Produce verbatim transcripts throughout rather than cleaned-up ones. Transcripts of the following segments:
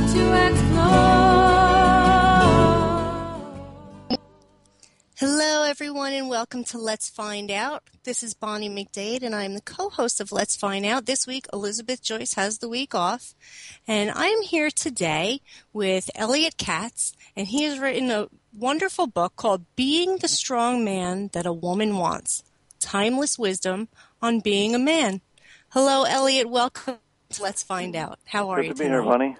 to explore. Hello, everyone, and welcome to Let's Find Out. This is Bonnie McDade, and I'm the co-host of Let's Find Out. This week, Elizabeth Joyce has the week off, and I'm here today with Elliot Katz, and he has written a wonderful book called Being the Strong Man That a Woman Wants, Timeless Wisdom on Being a Man. Hello, Elliot. Welcome to Let's Find Out. How are Good you to be tonight? here, Bonnie.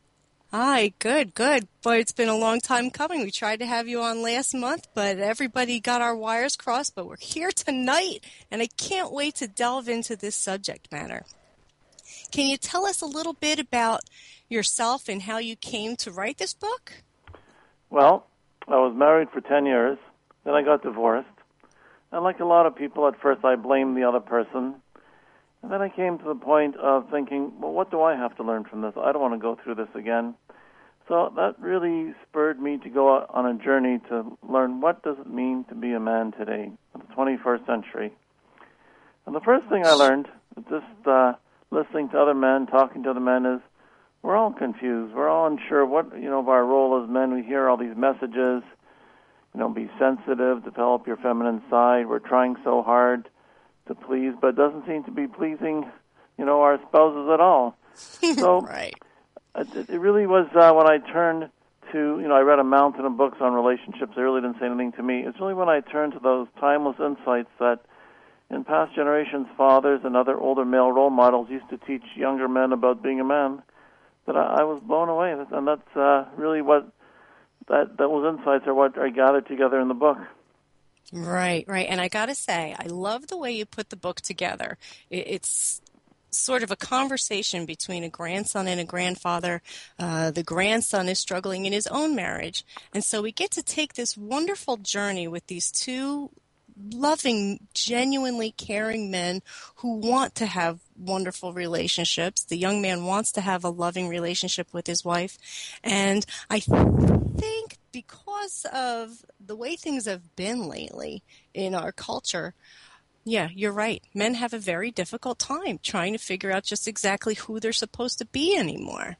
Hi, good, good. Boy, it's been a long time coming. We tried to have you on last month, but everybody got our wires crossed, but we're here tonight, and I can't wait to delve into this subject matter. Can you tell us a little bit about yourself and how you came to write this book? Well, I was married for ten years, then I got divorced, and like a lot of people, at first I blamed the other person, and then I came to the point of thinking, well, what do I have to learn from this? I don't want to go through this again. So that really spurred me to go on a journey to learn what does it mean to be a man today, in the twenty-first century. And the first thing I learned, just uh, listening to other men, talking to other men, is we're all confused. We're all unsure what, you know, of our role as men. We hear all these messages, you know, be sensitive, develop your feminine side. We're trying so hard to please, but it doesn't seem to be pleasing, you know, our spouses at all. So right. it, it really was uh, when I turned to, you know, I read a mountain of books on relationships. They really didn't say anything to me. It's really when I turned to those timeless insights that in past generations, fathers and other older male role models used to teach younger men about being a man, that I, I was blown away. And that's uh, really what, that those insights are what I gathered together in the book. Right, right. And I got to say, I love the way you put the book together. It's sort of a conversation between a grandson and a grandfather. Uh, the grandson is struggling in his own marriage. And so we get to take this wonderful journey with these two loving, genuinely caring men who want to have wonderful relationships. The young man wants to have a loving relationship with his wife. And I think because of the way things have been lately in our culture, yeah, you're right. Men have a very difficult time trying to figure out just exactly who they're supposed to be anymore.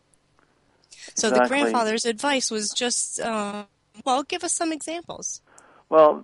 So Exactly. the grandfather's advice was just, uh, well, give us some examples. Well,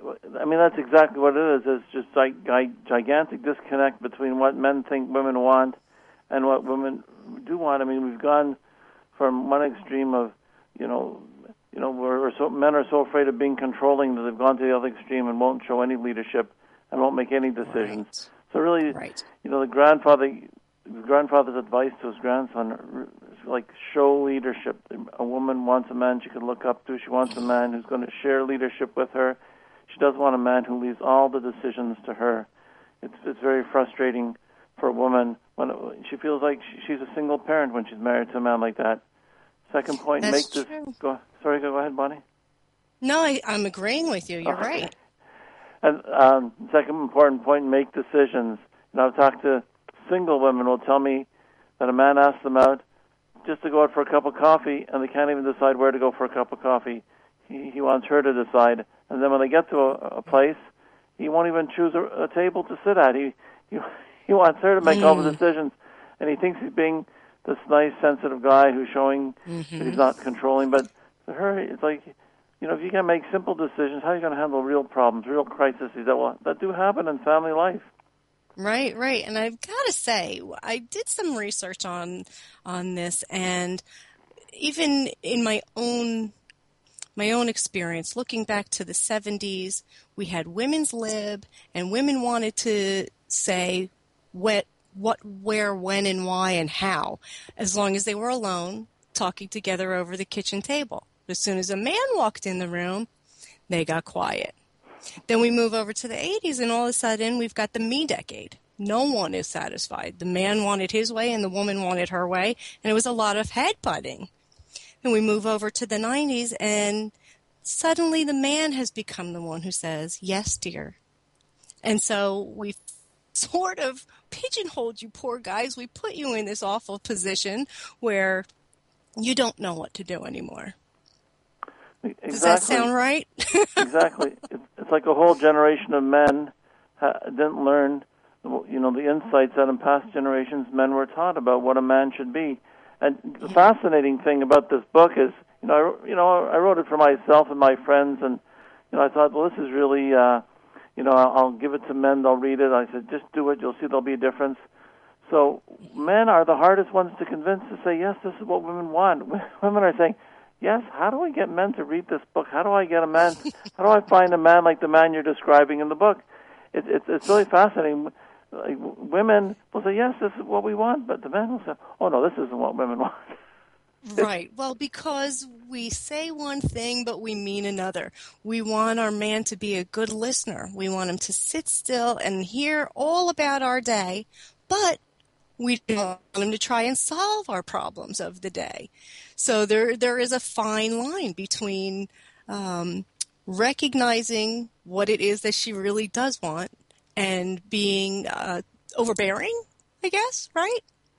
I mean, that's exactly what it is. It's just like a gigantic disconnect between what men think women want and what women do want. I mean, we've gone from one extreme of, you know, you know, we're so, men are so afraid of being controlling that they've gone to the other extreme and won't show any leadership and won't make any decisions. Right. So really, right. you know, the grandfather, the grandfather's advice to his grandson is like show leadership. A woman wants a man she can look up to. She wants a man who's going to share leadership with her. She doesn't want a man who leaves all the decisions to her. It's it's very frustrating for a woman when it, she feels like she, she's a single parent when she's married to a man like that. Second point, That's make this. true. Go, sorry, go ahead, Bonnie. No, I, I'm agreeing with you. You're Okay. right. And um, second important point, make decisions. You know, I've talked to single women who will tell me that a man asks them out just to go out for a cup of coffee, and they can't even decide where to go for a cup of coffee. He, he wants her to decide. And then when they get to a, a place, he won't even choose a, a table to sit at. He, he he wants her to make mm. all the decisions, and he thinks he's being this nice, sensitive guy who's showing mm-hmm. that he's not controlling. But for her, it's like, you know, if you can make simple decisions, how are you going to handle real problems, real crises that will, that do happen in family life? Right, right. And I've got to say, I did some research on on this, and even in my own my own experience, looking back to the seventies, we had women's lib, and women wanted to say what, what, where, when, and why, and how, as long as they were alone, talking together over the kitchen table. As soon as a man walked in the room, they got quiet. Then we move over to the eighties, and all of a sudden, we've got the me decade. No one is satisfied. The man wanted his way, and the woman wanted her way, and it was a lot of head-butting. And we move over to the nineties, and suddenly the man has become the one who says, yes, dear. And so we've sort of pigeonholed you poor guys. We put you in this awful position where you don't know what to do anymore. Exactly. Does that sound right? Exactly. It's, it's like a whole generation of men ha- didn't learn, you know, the insights that in past generations men were taught about what a man should be. And the fascinating thing about this book is, you know, I, you know, I wrote it for myself and my friends, and you know, I thought, well, this is really, uh, you know, I'll, I'll give it to men. They'll read it. I said, just do it. You'll see there'll be a difference. So men are the hardest ones to convince to say, yes, this is what women want. Women are saying, yes, how do I get men to read this book? How do I get a man? How do I find a man like the man you're describing in the book? It, it, it's really fascinating. Like, women will say, yes, this is what we want, but the men will say, oh, no, this isn't what women want. Right. Well, because we say one thing, but we mean another. We want our man to be a good listener. We want him to sit still and hear all about our day, but we want him to try and solve our problems of the day. So there, there is a fine line between um, recognizing what it is that she really does want and being uh, overbearing, I guess, right?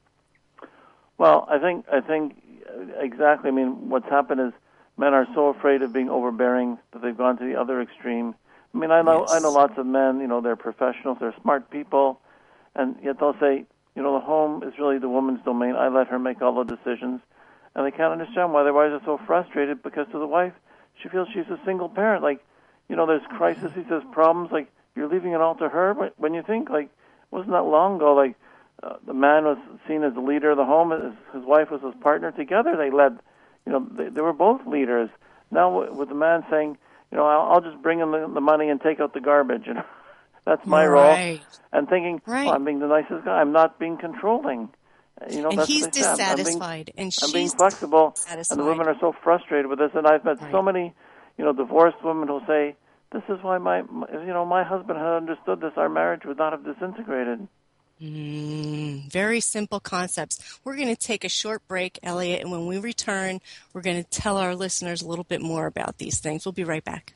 Well, I think I think exactly. I mean, what's happened is men are so afraid of being overbearing that they've gone to the other extreme. I mean, I know yes. I know lots of men. You know, they're professionals, they're smart people, and yet they'll say, you know, the home is really the woman's domain. I let her make all the decisions, and they can't understand why their wives are so frustrated because to the wife, she feels she's a single parent. Like, you know, there's crises, there's problems. Like, you're leaving it all to her. But when you think, like, wasn't that long ago? Like, uh, the man was seen as the leader of the home. His, his wife was his partner. Together, they led. You know, they, they were both leaders. Now, with the man saying, you know, I'll, I'll just bring in the, the money and take out the garbage. You know, that's my right. role. And thinking, right. oh, I'm being the nicest guy. I'm not being controlling. You know, and that's he's what they said. dissatisfied, I'm being, and she's I'm being flexible, dissatisfied. and the women are so frustrated with this. And I've met right. so many, you know, divorced women who say, "This is why my, my, you know, my husband had understood this. Our marriage would not have disintegrated." Mm, very simple concepts. We're going to take a short break, Elliot, and when we return, we're going to tell our listeners a little bit more about these things. We'll be right back.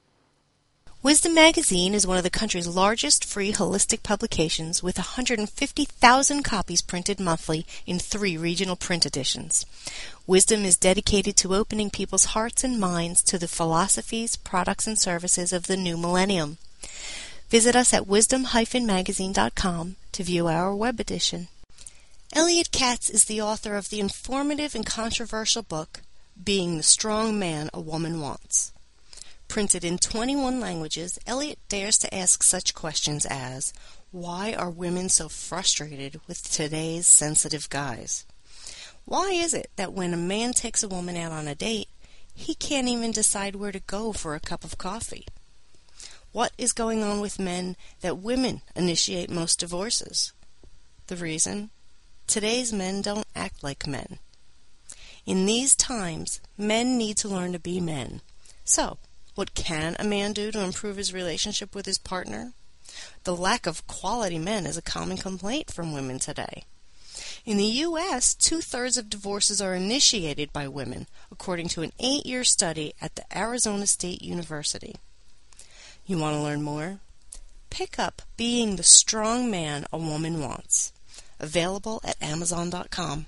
Wisdom Magazine is one of the country's largest free holistic publications with one hundred fifty thousand copies printed monthly in three regional print editions. Wisdom is dedicated to opening people's hearts and minds to the philosophies, products, and services of the new millennium. Visit us at wisdom dash magazine dot com to view our web edition. Elliot Katz is the author of the informative and controversial book, Being the Strong Man a Woman Wants. Printed in twenty-one languages, Elliot dares to ask such questions as, why are women so frustrated with today's sensitive guys? Why is it that when a man takes a woman out on a date, he can't even decide where to go for a cup of coffee? What is going on with men that women initiate most divorces? The reason? Today's men don't act like men. In these times, men need to learn to be men. So, what can a man do to improve his relationship with his partner? The lack of quality men is a common complaint from women today. In the U S, two-thirds of divorces are initiated by women, according to an eight-year study at the Arizona State University. You want to learn more? Pick up Being the Strong Man a Woman Wants, available at amazon dot com.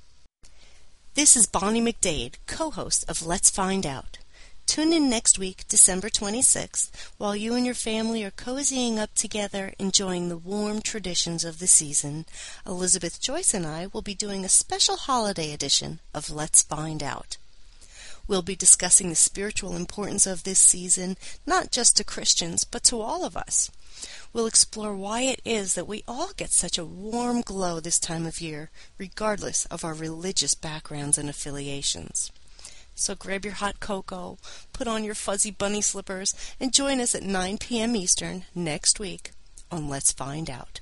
This is Bonnie McDade, co-host of Let's Find Out. Tune in next week, December twenty-sixth, while you and your family are cozying up together, enjoying the warm traditions of the season. Elizabeth Joyce and I will be doing a special holiday edition of Let's Find Out. We'll be discussing the spiritual importance of this season, not just to Christians, but to all of us. We'll explore why it is that we all get such a warm glow this time of year, regardless of our religious backgrounds and affiliations. So grab your hot cocoa, put on your fuzzy bunny slippers, and join us at nine p.m. Eastern next week on Let's Find Out.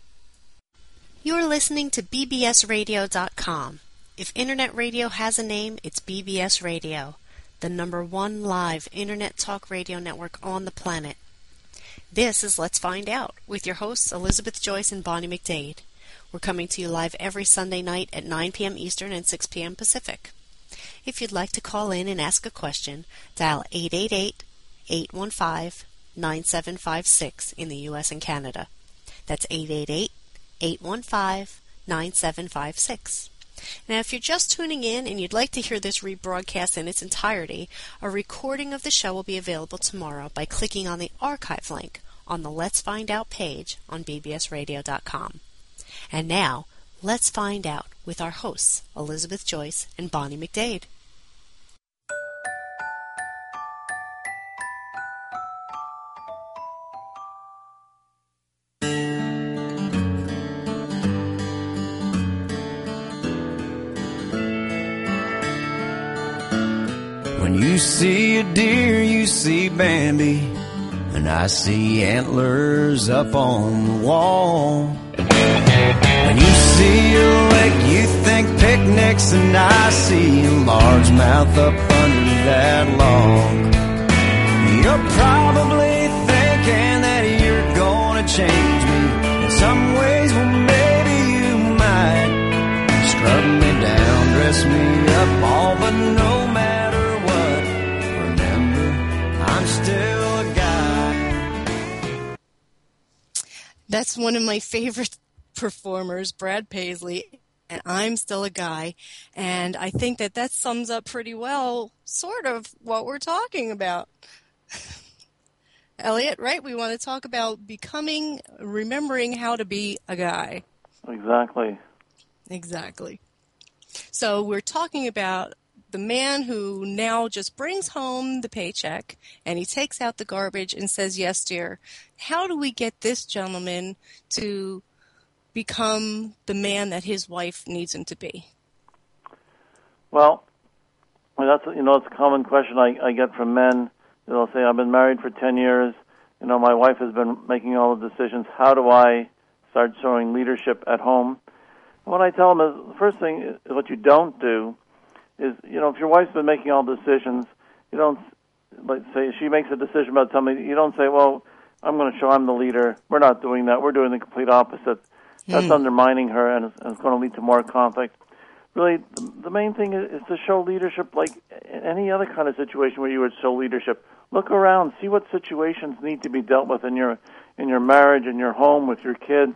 You're listening to B B S radio dot com. If Internet radio has a name, it's B B S Radio, the number one live Internet talk radio network on the planet. This is Let's Find Out with your hosts Elizabeth Joyce and Bonnie McDade. We're coming to you live every Sunday night at nine p.m. Eastern and six p.m. Pacific. If you'd like to call in and ask a question, dial eight eight eight, eight one five, nine seven five six in the U S and Canada. That's eight eight eight, eight one five, nine seven five six. Now, if you're just tuning in and you'd like to hear this rebroadcast in its entirety, a recording of the show will be available tomorrow by clicking on the archive link on the Let's Find Out page on B B S radio dot com. And now, Let's find out with our hosts, Elizabeth Joyce and Bonnie McDade. When you see a deer, you see Bambi, and I see antlers up on the wall. When you see a lake, you think picnics, and I see a largemouth up under that log. You're probably thinking that you're gonna change me in some ways. Well, maybe you might. Scrub me down, dress me up, all but no matter what. Remember, I'm still a guy. That's one of my favorite performers, Brad Paisley, and I'm Still a Guy. And I think that that sums up pretty well sort of what we're talking about. Elliot, right? We want to talk about becoming, remembering how to be a guy. Exactly. Exactly. So we're talking about the man who now just brings home the paycheck and he takes out the garbage and says, yes, dear. How do we get this gentleman to become the man that his wife needs him to be? Well, that's, you know, it's a common question I, I get from men. They'll say, I've been married for ten years. You know, my wife has been making all the decisions. How do I start showing leadership at home? And what I tell them is, the first thing is what you don't do is, you know, if your wife's been making all the decisions, you don't, like, say, she makes a decision about something, you don't say, well, I'm going to show I'm the leader. We're not doing that. We're doing the complete opposite. That's mm. undermining her, and it's, and it's going to lead to more conflict. Really, the, the main thing is, is to show leadership like in any other kind of situation where you would show leadership. Look around, see what situations need to be dealt with in your in your marriage, in your home, with your kids.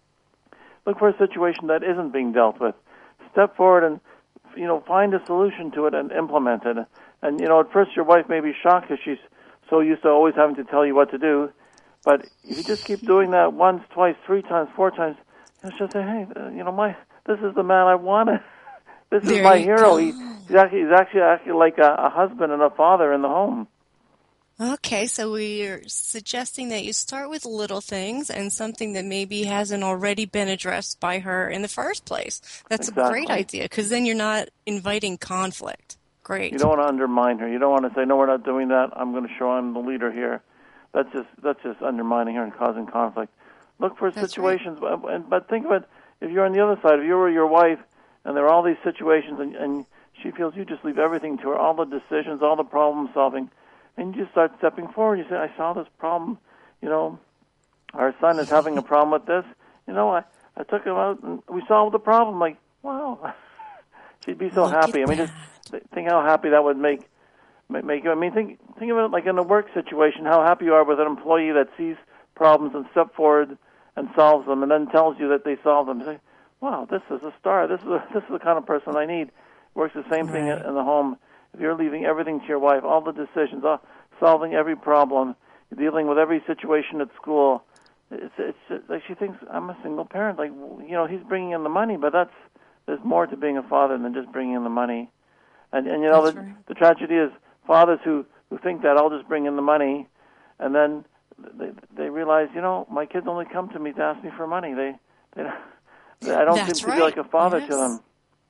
Look for a situation that isn't being dealt with. Step forward and, you know, find a solution to it and implement it. And, you know, at first your wife may be shocked because she's so used to always having to tell you what to do. But if you just keep doing that once, twice, three times, four times, and she'll say, hey, uh, you know, my this is the man I wanted. This is there my hero. He, go. he's actually he's actually actually like a, a husband and a father in the home. Okay, so we're suggesting that you start with little things and something that maybe hasn't already been addressed by her in the first place. That's Exactly. a great idea, because then you're not inviting conflict. Great. You don't want to undermine her. You don't want to say, no, we're not doing that. I'm going to show I'm the leader here. That's just that's just undermining her and causing conflict. Look for That's situations, right. But think of it, if you're on the other side, if you were your wife, and there are all these situations, and, and she feels you just leave everything to her, all the decisions, all the problem solving, and you just start stepping forward. You say, I saw this problem, you know, our son is having a problem with this. You know, I, I took him out and we solved the problem. Like, wow. She'd be so Look happy. I at mean, that. just think how happy that would make make you. I mean, think think of it like in a work situation, how happy you are with an employee that sees problems and steps forward and solves them and then tells you that they solved them. You say, wow, this is a star. This is a, this is the kind of person I need. Works the same thing Right. in the home. If you're leaving everything to your wife, all the decisions, all, solving every problem, dealing with every situation at school, it's, it's just, like she thinks I'm a single parent. Like, you know, he's bringing in the money, but that's there's more to being a father than just bringing in the money. And and you know, the, right. the tragedy is fathers who who think that I'll just bring in the money, and then they they realize, you know, my kids only come to me to ask me for money. They they, they I don't That's seem right. to be like a father Yes. to them.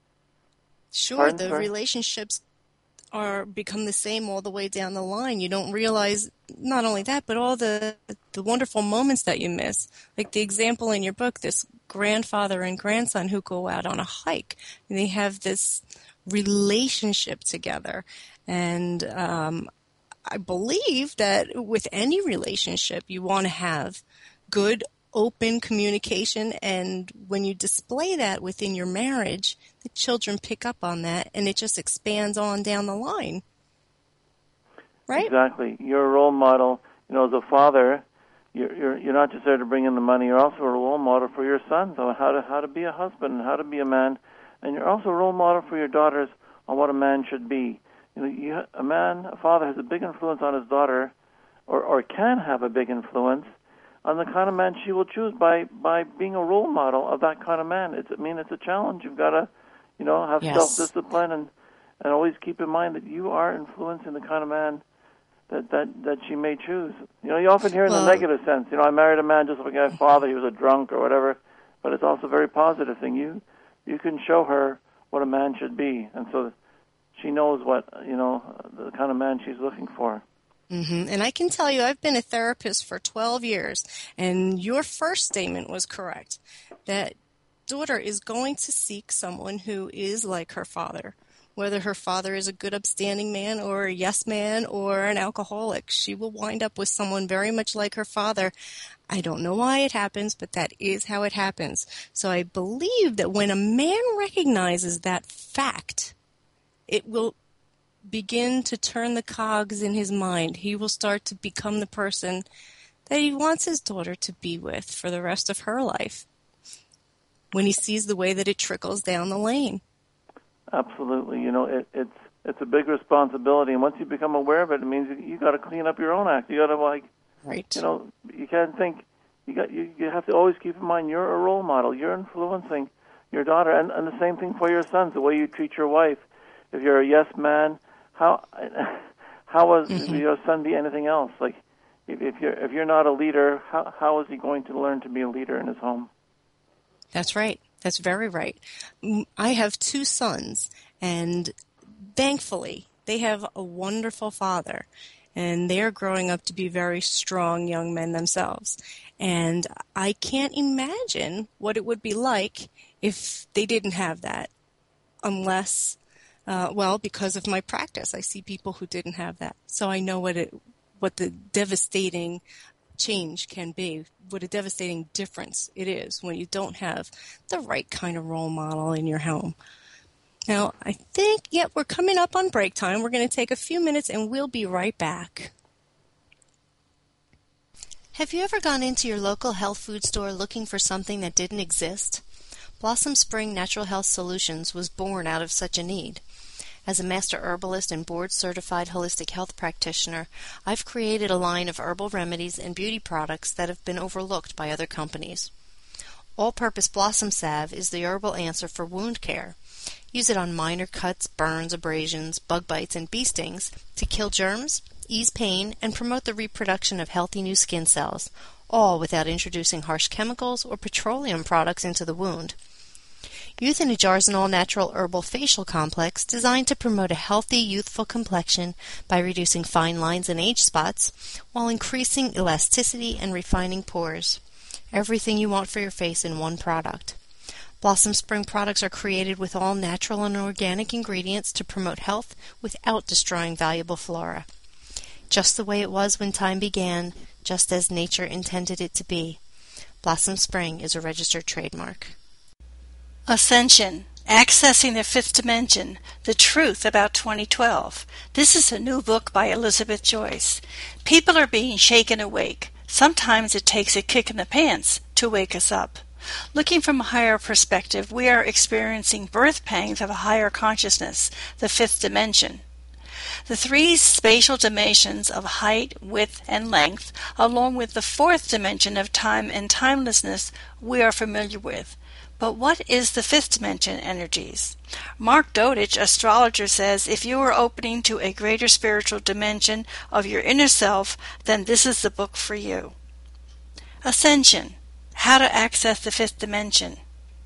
Sure, Pardon, the sorry? relationships are become the same all the way down the line. You don't realize not only that, but all the the wonderful moments that you miss. Like the example in your book, this grandfather and grandson who go out on a hike, and they have this relationship together. And um, I believe that with any relationship, you want to have good, open communication, and when you display that within your marriage, the children pick up on that, and it just expands on down the line. Right? Exactly. You're a role model. You know, as a father, you're you're you're not just there to bring in the money. You're also a role model for your sons on how to how to be a husband and how to be a man, and you're also a role model for your daughters on what a man should be. You know, you, a man, a father has a big influence on his daughter, or or can have a big influence on the kind of man she will choose by, by being a role model of that kind of man. It's, I mean, it's a challenge. You've got to, you know, have Yes. self-discipline and, and always keep in mind that you are influencing the kind of man that, that, that she may choose. You know, you often hear in Well, the negative sense, you know, I married a man just like my father, he was a drunk or whatever, but it's also a very positive thing. You, you can show her what a man should be, and so she knows what, you know, the kind of man she's looking for. Mm-hmm. And I can tell you, I've been a therapist for twelve years, and your first statement was correct, that daughter is going to seek someone who is like her father. Whether her father is a good upstanding man or a yes man or an alcoholic, she will wind up with someone very much like her father. I don't know why it happens, but that is how it happens. So I believe that when a man recognizes that fact, it will begin to turn the cogs in his mind. He will start to become the person that he wants his daughter to be with for the rest of her life when he sees the way that it trickles down the lane. Absolutely. You know, it, it's it's a big responsibility, and once you become aware of it, it means you, you got to clean up your own act. You got to, like, Right. you know, you can't think. You got you, you have to always keep in mind you're a role model. You're influencing your daughter, and, and the same thing for your sons. The way you treat your wife. If you're a yes man, how how will mm-hmm. your son be anything else? Like, if, if you're if you're not a leader, how how is he going to learn to be a leader in his home? That's right. That's very right. I have two sons, and thankfully, they have a wonderful father, and they're growing up to be very strong young men themselves. And I can't imagine what it would be like if they didn't have that, unless, uh, well, because of my practice, I see people who didn't have that. So I know what it, what the devastating change can be, what a devastating difference it is when you don't have the right kind of role model in your home. Now, I think, yeah, we're coming up on break time. We're going to take a few minutes and we'll be right back. Have you ever gone into your local health food store looking for something that didn't exist? Blossom Spring Natural Health Solutions was born out of such a need. As a master herbalist and board-certified holistic health practitioner, I've created a line of herbal remedies and beauty products that have been overlooked by other companies. All-Purpose Blossom Salve is the herbal answer for wound care. Use it on minor cuts, burns, abrasions, bug bites, and bee stings to kill germs, ease pain, and promote the reproduction of healthy new skin cells, all without introducing harsh chemicals or petroleum products into the wound. Youth in a Jar's All Natural Herbal Facial Complex designed to promote a healthy, youthful complexion by reducing fine lines and age spots while increasing elasticity and refining pores. Everything you want for your face in one product. Blossom Spring products are created with all natural and organic ingredients to promote health without destroying valuable flora. Just the way it was when time began, just as nature intended it to be. Blossom Spring is a registered trademark. Ascension, Accessing the Fifth Dimension, The Truth About twenty twelve. This is a new book by Elizabeth Joyce. People are being shaken awake. Sometimes it takes a kick in the pants to wake us up. Looking from a higher perspective, we are experiencing birth pangs of a higher consciousness, the fifth dimension. The three spatial dimensions of height, width, and length, along with the fourth dimension of time and timelessness, we are familiar with. But what is the fifth dimension energies? Mark Dodich, astrologer, says if you are opening to a greater spiritual dimension of your inner self, then this is the book for you. Ascension, How to Access the Fifth Dimension.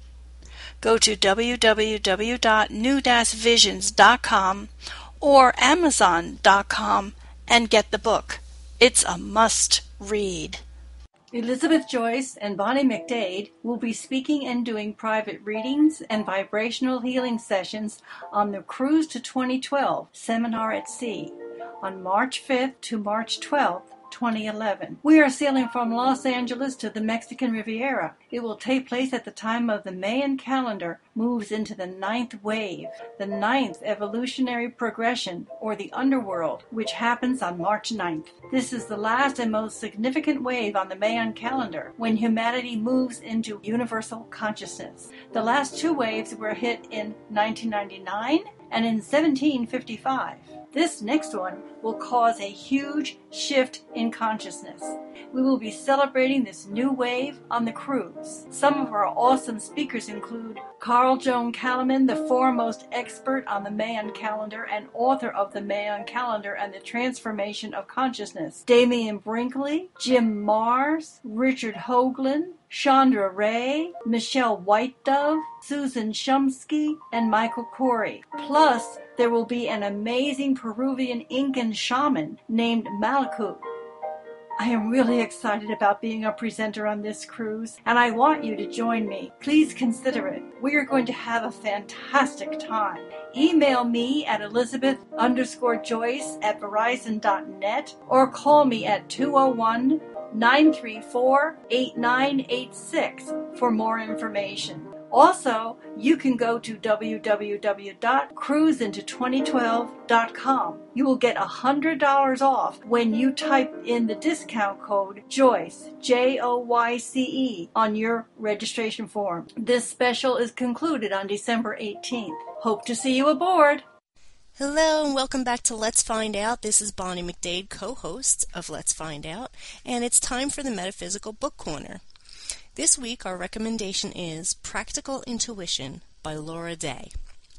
Go to w w w dot new dash visions dot com or amazon dot com and get the book. It's a must-read. Elizabeth Joyce and Bonnie McDade will be speaking and doing private readings and vibrational healing sessions on the Cruise to twenty twelve Seminar at Sea on March fifth to March twelfth, twenty eleven. We are sailing from Los Angeles to the Mexican Riviera. It will take place at the time of the Mayan calendar moves into the ninth wave, the ninth evolutionary progression, or the underworld, which happens on March ninth. This is the last and most significant wave on the Mayan calendar, when humanity moves into universal consciousness. The last two waves were hit in nineteen ninety-nine and in seventeen fifty-five. This next one will cause a huge shift in consciousness. We will be celebrating this new wave on the cruise. Some of our awesome speakers include Carl Joan Kalaman, the foremost expert on the Mayan calendar and author of the Mayan calendar and the transformation of consciousness, Damian Brinkley, Jim Mars, Richard Hoagland, Chandra Ray, Michelle White Dove, Susan Shumsky, and Michael Corey. Plus, there will be an amazing Peruvian Incan shaman named Malaku. I am really excited about being a presenter on this cruise, and I want you to join me. Please consider it. We are going to have a fantastic time. Email me at Elizabeth underscore Joyce at Verizon dot net or call me at two oh one, nine three four, eight nine eight six for more information. Also, you can go to w w w dot cruise into twenty twelve dot com. You will get one hundred dollars off when you type in the discount code JOYCE, J O Y C E, on your registration form. This special is concluded on December eighteenth. Hope to see you aboard. Hello and welcome back to Let's Find Out. This is Bonnie McDade, co-host of Let's Find Out, and it's time for the Metaphysical Book Corner. This week our recommendation is Practical Intuition by Laura Day.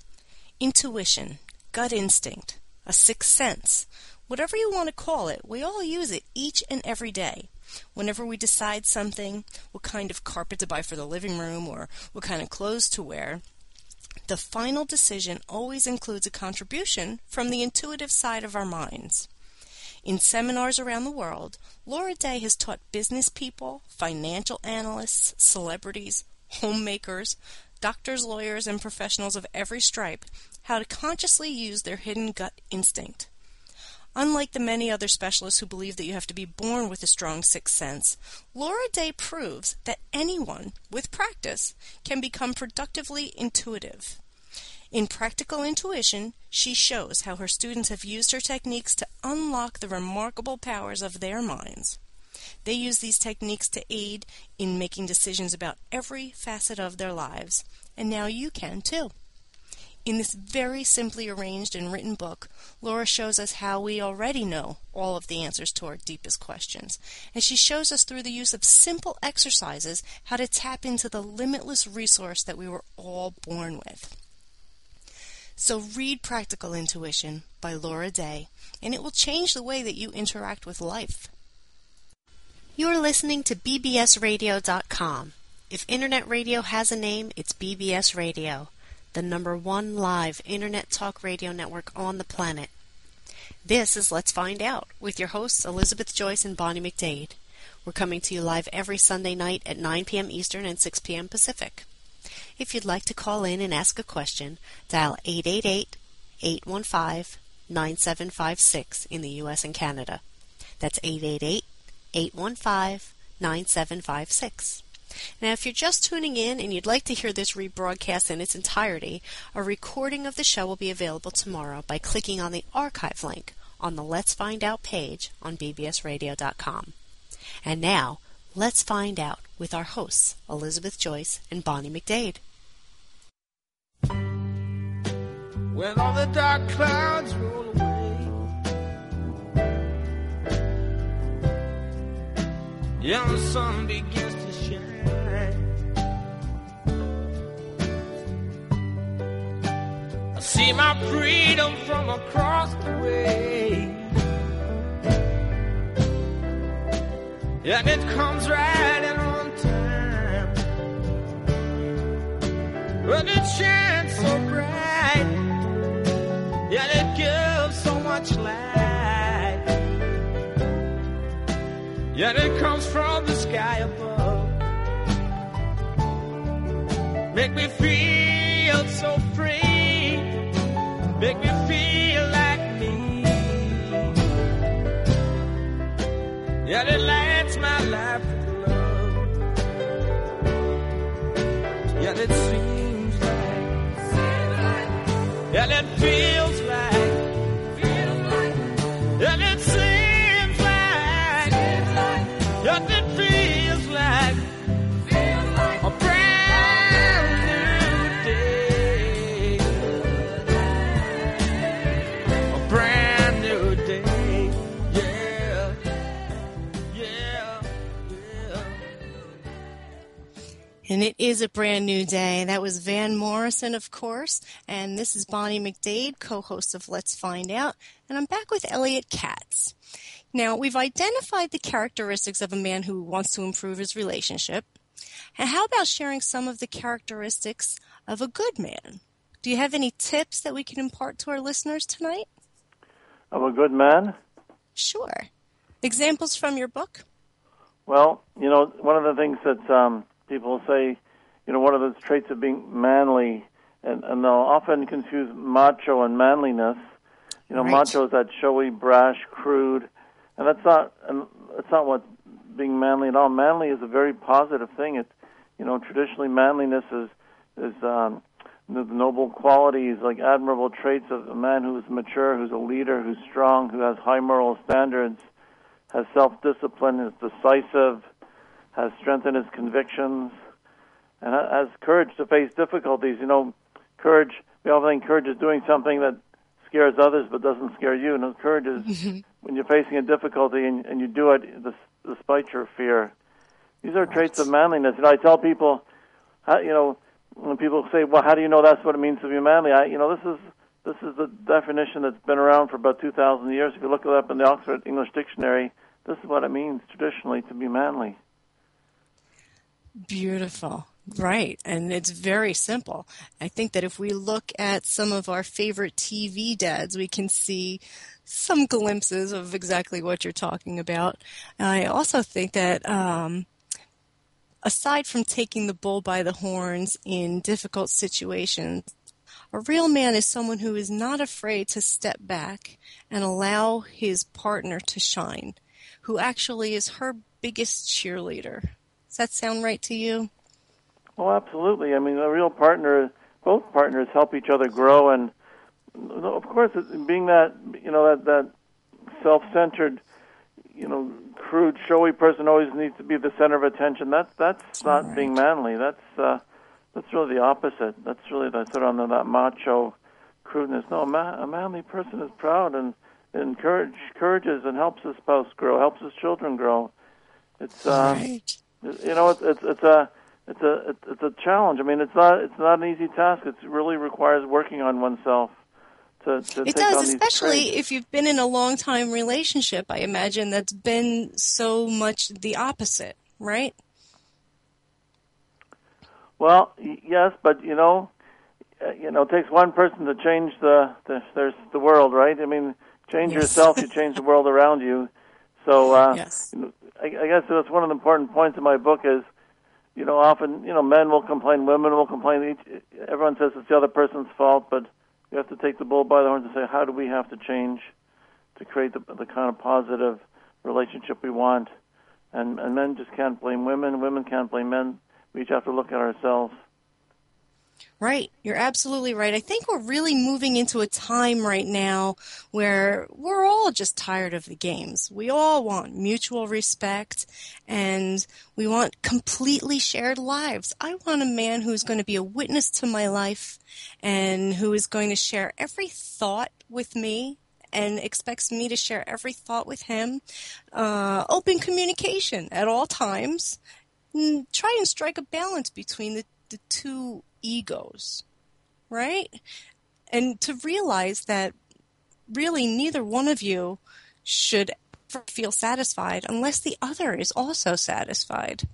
Intuition, gut instinct, a sixth sense, whatever you want to call it, we all use it each and every day. Whenever we decide something, what kind of carpet to buy for the living room or what kind of clothes to wear, the final decision always includes a contribution from the intuitive side of our minds. In seminars around the world, Laura Day has taught business people, financial analysts, celebrities, homemakers, doctors, lawyers, and professionals of every stripe how to consciously use their hidden gut instinct. Unlike the many other specialists who believe that you have to be born with a strong sixth sense, Laura Day proves that anyone, with practice, can become productively intuitive. In Practical Intuition, she shows how her students have used her techniques to unlock the remarkable powers of their minds. They use these techniques to aid in making decisions about every facet of their lives, and now you can too. In this very simply arranged and written book, Laura shows us how we already know all of the answers to our deepest questions, and she shows us through the use of simple exercises how to tap into the limitless resource that we were all born with. So read Practical Intuition by Laura Day, and it will change the way that you interact with life. You're listening to B B S radio dot com. If Internet radio has a name, it's B B S Radio, the number one live Internet talk radio network on the planet. This is Let's Find Out with your hosts Elizabeth Joyce and Bonnie McDade. We're coming to you live every Sunday night at nine p.m. Eastern and six p.m. Pacific. If you'd like to call in and ask a question, dial eight eight eight, eight one five, nine seven five six in the U S and Canada. That's eight eight eight, eight one five, nine seven five six. Now, if you're just tuning in and you'd like to hear this rebroadcast in its entirety, a recording of the show will be available tomorrow by clicking on the archive link on the Let's Find Out page on B B S radio dot com. And now, let's find out with our hosts, Elizabeth Joyce and Bonnie McDade. When all the dark clouds roll away, yeah, the sun begins to shine. I see my freedom from across the way, and it comes right in on time, and it shines so bright. Yeah, it gives so much light. Yeah, it comes from the sky above. Make me feel so free. Make me feel like me. Yeah, it lights my life with love. Yeah, it seems like. Yeah, it feels like. And it seems like, yes, it feels like, a brand new day, a brand And it is a brand new day. That was Van Morrison, of course. And this is Bonnie McDade, co-host of Let's Find Out. And I'm back with Elliot Katz. Now, we've identified the characteristics of a man who wants to improve his relationship. And how about sharing some of the characteristics of a good man? Do you have any tips that we can impart to our listeners tonight? Of a good man? Sure. Examples from your book? Well, you know, one of the things that um, people say, you know, one of the traits of being manly, and, and they'll often confuse macho and manliness. You know, Right. macho is that showy, brash, crude, and that's not and that's not what being manly at all. Manly is a very positive thing. It, you know, traditionally manliness is is um, the noble qualities, like admirable traits of a man who is mature, who's a leader, who's strong, who has high moral standards, has self-discipline, is decisive, has strength in his convictions, and has courage to face difficulties. You know, courage, we often think courage is doing something that scares others but doesn't scare you. No, courage is when you're facing a difficulty and, and you do it despite your fear. These are traits of manliness. You know, I tell people, how, you know, when people say, well, how do you know that's what it means to be manly? I, you know, this is this is the definition that's been around for about two thousand years. If you look it up in the Oxford English Dictionary, this is what it means traditionally to be manly. Beautiful. Right. And it's very simple. I think that if we look at some of our favorite T V dads, we can see some glimpses of exactly what you're talking about. And I also think that um, aside from taking the bull by the horns in difficult situations, a real man is someone who is not afraid to step back and allow his partner to shine, who actually is her biggest cheerleader. Does that sound right to you? Oh, absolutely. I mean, a real partner, both partners help each other grow, and of course, being that, you know, that, that self-centered, you know, crude, showy person always needs to be the center of attention. That's that's That's not right. being manly. That's uh, that's really the opposite. That's really that sort of that macho crudeness. No, a, ma- a manly person is proud and encourage, encourages and helps his spouse grow, helps his children grow. It's uh, Right. you know, it's it's it's a it's a it's a challenge. I mean, it's not it's not an easy task. It really requires working on oneself. To, to It take does, on these especially traits. if you've been in a long-time relationship. I imagine that's been so much the opposite, right? Well, y- yes, but you know, uh, you know, it takes one person to change the the there's the world, right? I mean, change Yes. yourself, you change the world around you. So, uh, Yes. you know, I, I guess that's one of the important points in my book is, you know, often you know men will complain, women will complain. Each, everyone says it's the other person's fault, but you have to take the bull by the horns and say, how do we have to change to create the, the kind of positive relationship we want? And, and men just can't blame women. Women can't blame men. We each have to look at ourselves. Right. You're absolutely right. I think we're really moving into a time right now where we're all just tired of the games. We all want mutual respect and we want completely shared lives. I want a man who's going to be a witness to my life and who is going to share every thought with me and expects me to share every thought with him. Uh, open communication at all times. And try and strike a balance between the, the two egos, right? And to realize that really neither one of you should ever feel satisfied unless the other is also satisfied.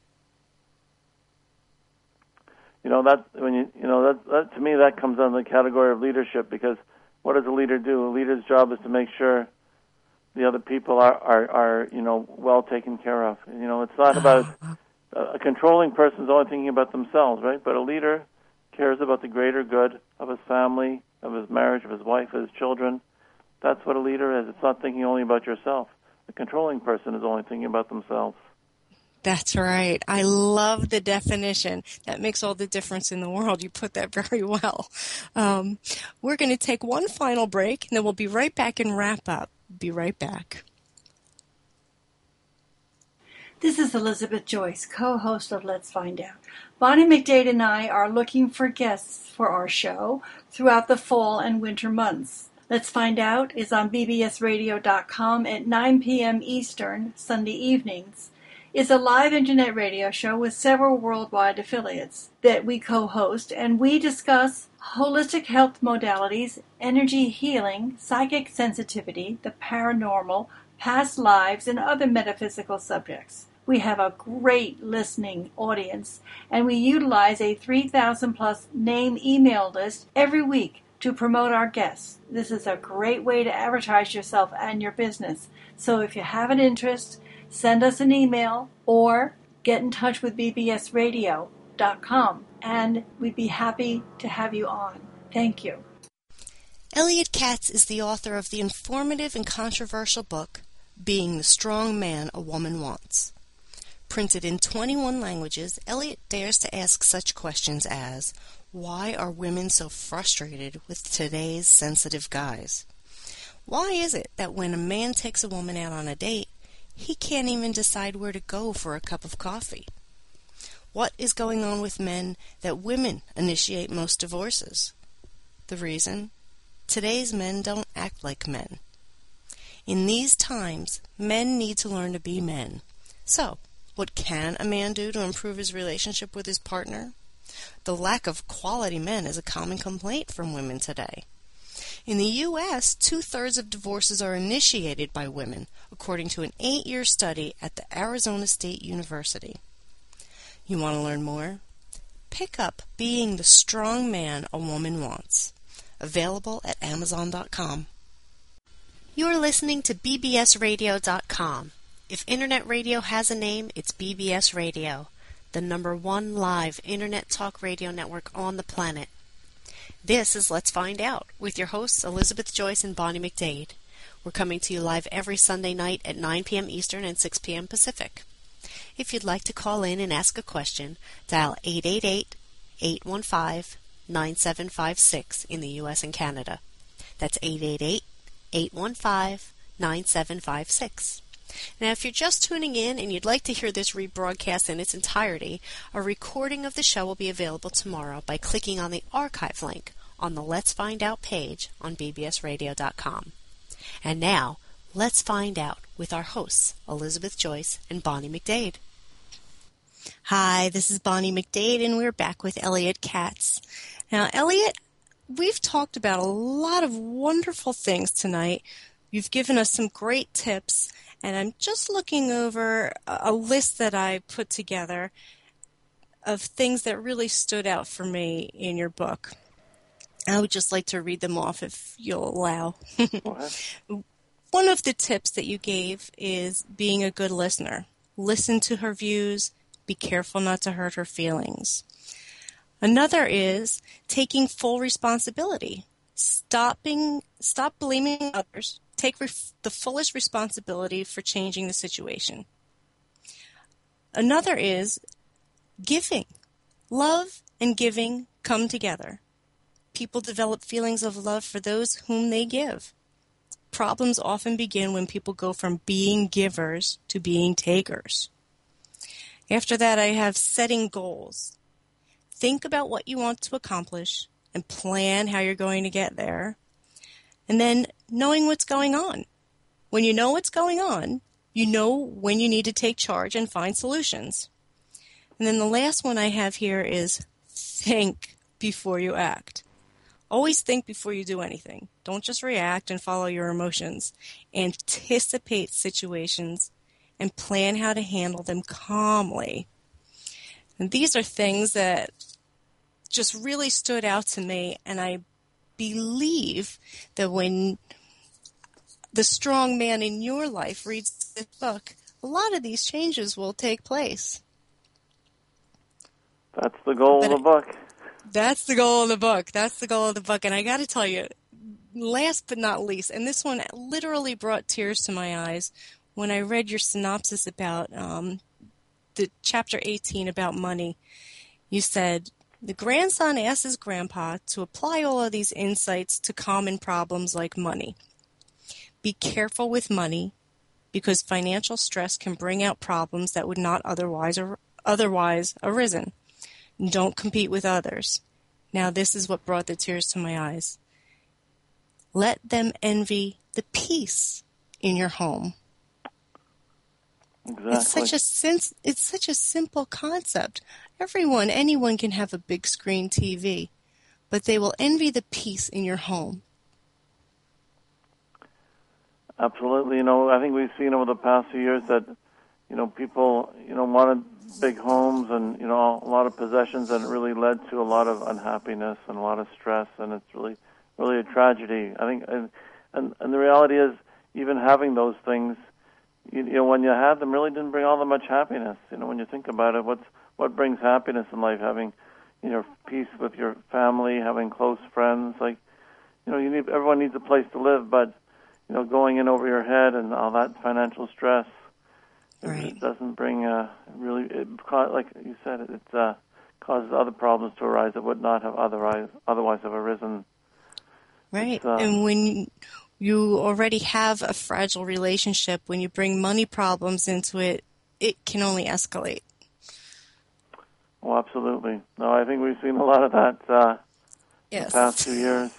You know that when you you know that, that to me that comes under the category of leadership, because what does a leader do? A leader's job is to make sure the other people are are, are you know well taken care of. You know, it's not about a controlling person is only thinking about themselves, right? But a leader cares about the greater good of his family, of his marriage, of his wife, of his children. That's what a leader is. It's not thinking only about yourself. A controlling person is only thinking about themselves. That's right. I love the definition. That makes all the difference in the world. You put that very well. Um, we're going to take one final break, and then we'll be right back and wrap up. Be right back. This is Elizabeth Joyce, co-host of Let's Find Out. Bonnie McDade and I are looking for guests for our show throughout the fall and winter months. Let's Find Out is on b b s radio dot com at nine p.m. Eastern, Sunday evenings. is a live internet radio show with several worldwide affiliates that we co-host, and we discuss holistic health modalities, energy healing, psychic sensitivity, the paranormal, past lives, and other metaphysical subjects. We have a great listening audience, and we utilize a three thousand plus name email list every week to promote our guests. This is a great way to advertise yourself and your business. So if you have an interest, send us an email or get in touch with b b s radio dot com, and we'd be happy to have you on. Thank you. Elliot Katz is the author of the informative and controversial book, Being the Strong Man a Woman Wants. Printed in twenty-one languages, Elliot dares to ask such questions as, why are women so frustrated with today's sensitive guys? Why is it that when a man takes a woman out on a date, he can't even decide where to go for a cup of coffee? What is going on with men that women initiate most divorces? The reason? Today's men don't act like men. In these times, men need to learn to be men. So, what can a man do to improve his relationship with his partner? The lack of quality men is a common complaint from women today. In the U S, two-thirds of divorces are initiated by women, according to an eight-year study at the Arizona State University. You want to learn more? Pick up Being the Strong Man a Woman Wants. Available at amazon dot com. You're listening to b b s radio dot com. If Internet radio has a name, it's B B S Radio, the number one live Internet talk radio network on the planet. This is Let's Find Out with your hosts Elizabeth Joyce and Bonnie McDade. We're coming to you live every Sunday night at nine p.m. Eastern and six p.m. Pacific. If you'd like to call in and ask a question, dial eight eight eight, eight one five, nine seven five six in the U S and Canada. That's eight eight eight, eight one five, nine seven five six. Now, if you're just tuning in and you'd like to hear this rebroadcast in its entirety, a recording of the show will be available tomorrow by clicking on the archive link on the Let's Find Out page on b b s radio dot com. And now, let's find out with our hosts, Elizabeth Joyce and Bonnie McDade. Hi, this is Bonnie McDade, and we're back with Elliot Katz. Now, Elliot, we've talked about a lot of wonderful things tonight. You've given us some great tips, and I'm just looking over a list that I put together of things that really stood out for me in your book. I would just like to read them off if you'll allow. One of the tips that you gave is being a good listener. Listen to her views. Be careful not to hurt her feelings. Another is taking full responsibility. Stopping, stop blaming others. Take ref- the fullest responsibility for changing the situation. Another is giving. Love and giving come together. People develop feelings of love for those whom they give. Problems often begin when people go from being givers to being takers. After that, I have setting goals. Think about what you want to accomplish and plan how you're going to get there. And then knowing what's going on. When you know what's going on, you know when you need to take charge and find solutions. And then the last one I have here is think before you act. Always think before you do anything. Don't just react and follow your emotions. Anticipate situations and plan how to handle them calmly. And these are things that just really stood out to me, and I believe that when the strong man in your life reads this book, a lot of these changes will take place. That's the goal but of the book. That's the goal of the book. That's the goal of the book. And I got to tell you, last but not least, and this one literally brought tears to my eyes when I read your synopsis about um, the chapter eighteen about money. You said, the grandson asks his grandpa to apply all of these insights to common problems like money. Be careful with money because financial stress can bring out problems that would not otherwise ar- otherwise arisen. Don't compete with others. Now this is what brought the tears to my eyes. Let them envy the peace in your home. Exactly. It's such a sense, it's such a simple concept. Everyone, anyone can have a big screen T V, but they will envy the peace in your home. Absolutely. You know, I think we've seen over the past few years that, you know, people, you know, wanted big homes and, you know, a lot of possessions, and it really led to a lot of unhappiness and a lot of stress, and it's really, really a tragedy. I think, and and, and the reality is, even having those things, you, you know, when you had them, really didn't bring all that much happiness. You know, when you think about it, what's what brings happiness in life? Having, you know, peace with your family, having close friends. Like, you know, you need everyone needs a place to live, but you know, going in over your head and all that financial stress, Right. it, it doesn't bring uh, really. It, like you said, it, it uh, causes other problems to arise that would not have otherwise otherwise have arisen. Right. Uh, and when you already have a fragile relationship, when you bring money problems into it, it can only escalate. Well, absolutely. No, I think we've seen a lot of that uh, Yes. the past few years.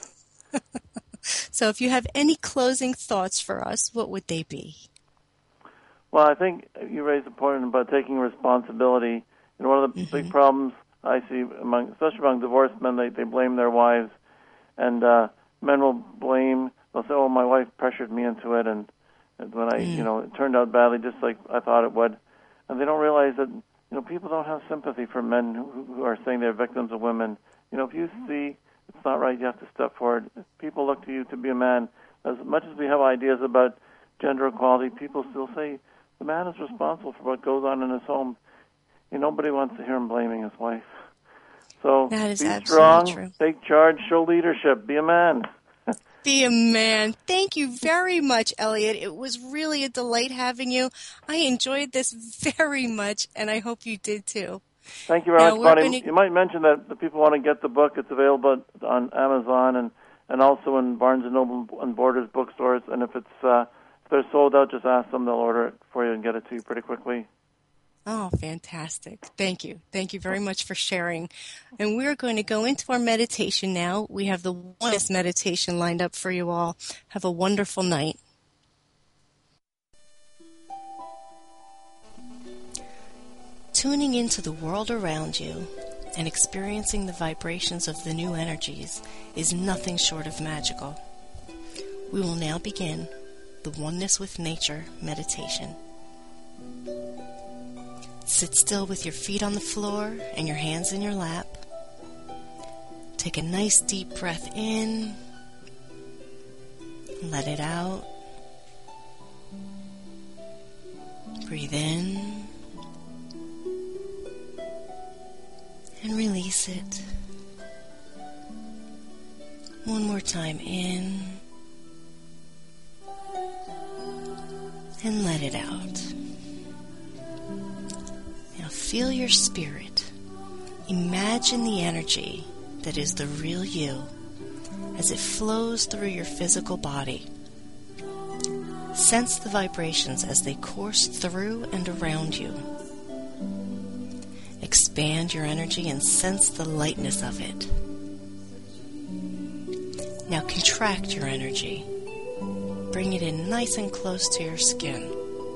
So if you have any closing thoughts for us, what would they be? Well, I think you raised a point about taking responsibility. You know, one of the Mm-hmm. big problems I see, among, especially among divorced men, they, they blame their wives. And uh, men will blame, they'll say, oh, my wife pressured me into it, and, and when I, Mm. you know, it turned out badly just like I thought it would. And they don't realize that, you know, people don't have sympathy for men who, who are saying they're victims of women. You know, if you see it's not right, you have to step forward. People look to you to be a man. As much as we have ideas about gender equality, people still say the man is responsible for what goes on in his home. You know, nobody wants to hear him blaming his wife. So That is be absolutely strong, true. take charge, show leadership, be a man. Be a man. Thank you very much, Elliot. It was really a delight having you. I enjoyed this very much, and I hope you did too. Thank you very Now, much, we're Bonnie. gonna- You might mention that if people want to get the book, it's available on Amazon and, and also in Barnes and Noble and Borders bookstores. And if it's uh, if they're sold out, just ask them; they'll order it for you and get it to you pretty quickly. Oh, fantastic. Thank you. Thank you very much for sharing. And we're going to go into our meditation now. We have the oneness meditation lined up for you all. Have a wonderful night. Tuning into the world around you and experiencing the vibrations of the new energies is nothing short of magical. We will now begin the Oneness with Nature meditation. Sit still with your feet on the floor and your hands in your lap. Take a nice deep breath in. Let it out. Breathe in. And release it. One more time in. And let it out. Now feel your spirit. Imagine the energy that is the real you as it flows through your physical body. Sense the vibrations as they course through and around you. Expand your energy and sense the lightness of it. Now contract your energy. Bring it in nice and close to your skin.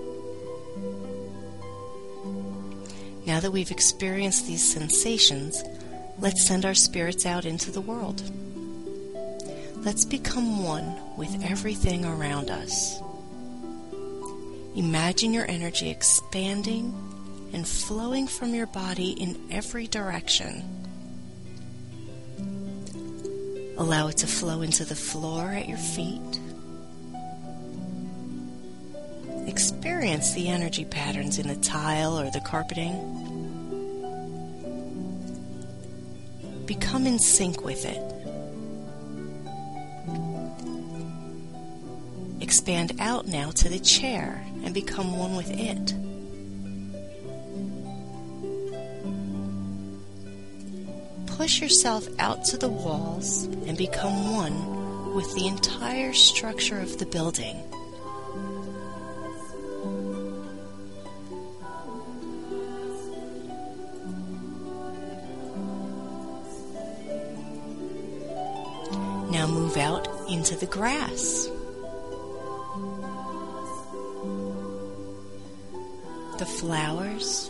Now that we've experienced these sensations, let's send our spirits out into the world. Let's become one with everything around us. Imagine your energy expanding and flowing from your body in every direction. Allow it to flow into the floor at your feet. Experience the energy patterns in the tile or the carpeting. Become in sync with it. Expand out now to the chair and become one with it. Push yourself out to the walls and become one with the entire structure of the building. Now move out into the grass. the flowers.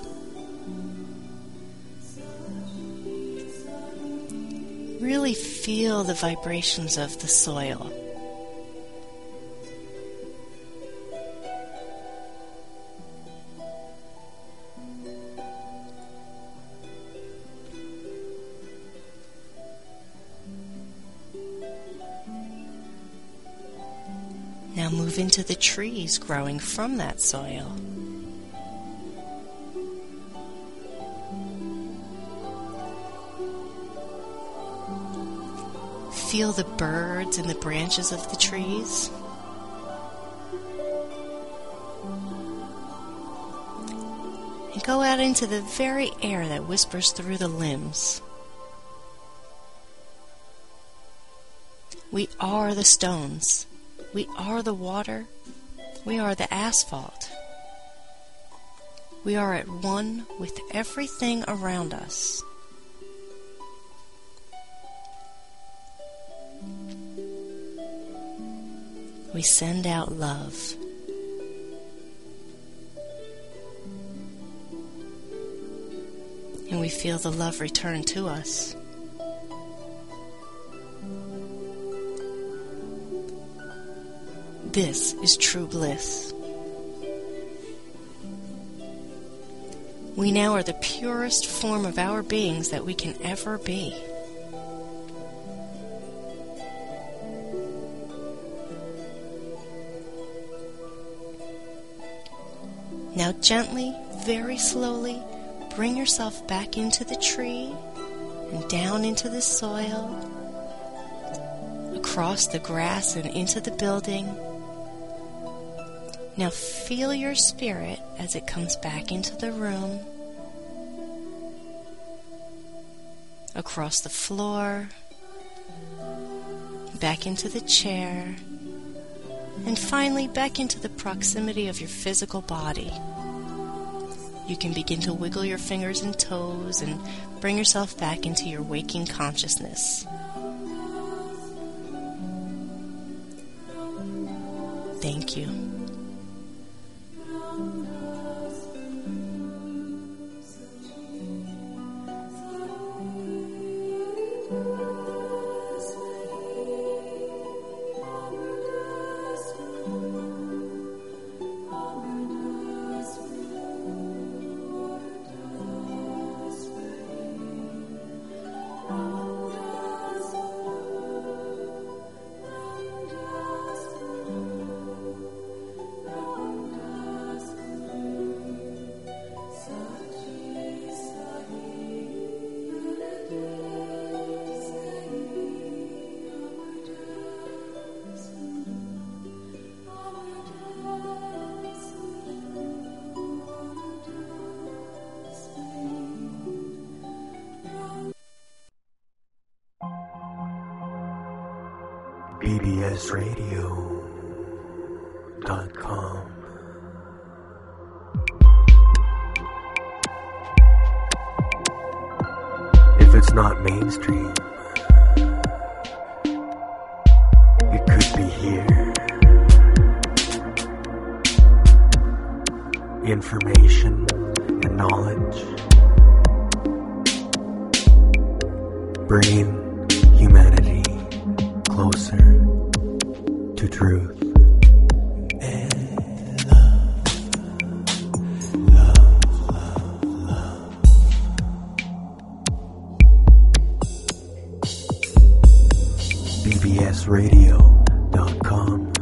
Really feel the vibrations of the soil. Now move into the trees growing from that soil. Feel the birds in the branches of the trees. And go out into the very air that whispers through the limbs. We are the stones. We are the water. We are the asphalt. We are at one with everything around us. We send out love. And we feel the love return to us. This is true bliss. We now are the purest form of our beings that we can ever be. Now gently, very slowly, bring yourself back into the tree and down into the soil, across the grass and into the building. Now feel your spirit as it comes back into the room, across the floor, back into the chair, and finally back into the proximity of your physical body. You can begin to wiggle your fingers and toes and bring yourself back into your waking consciousness. Thank you. B B S radio dot com. If it's not mainstream, it could be here. Information and knowledge, bringing humanity closer to truth and love, love, love, love. B B S radio dot com.